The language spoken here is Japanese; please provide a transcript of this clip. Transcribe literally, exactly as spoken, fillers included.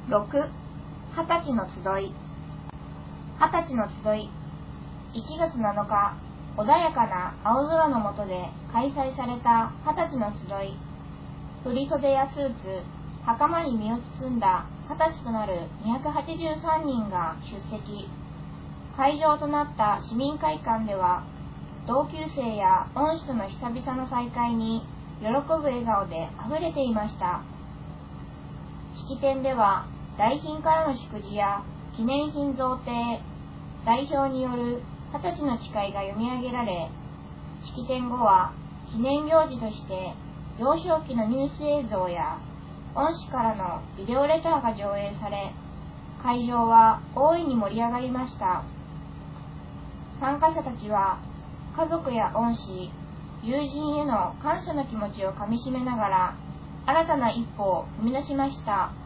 ろく、はたちの集い。はたちの集い。いちがつなのか、穏やかな青空の下で開催されたはたちの集い。振袖やスーツ、袴に身を包んだはたちとなるにひゃくはちじゅうさんにんが出席。会場となった市民会館では、同級生や恩師との久々の再会に喜ぶ笑顔であふれていました。式典では、来賓からの祝辞や記念品贈呈、代表によるはたちの誓いが読み上げられ、式典後は記念行事として幼少期のニュース映像や恩師からのビデオレターが上映され、会場は大いに盛り上がりました。参加者たちは家族や恩師、友人への感謝の気持ちをかみしめながら新たな一歩を踏み出しました。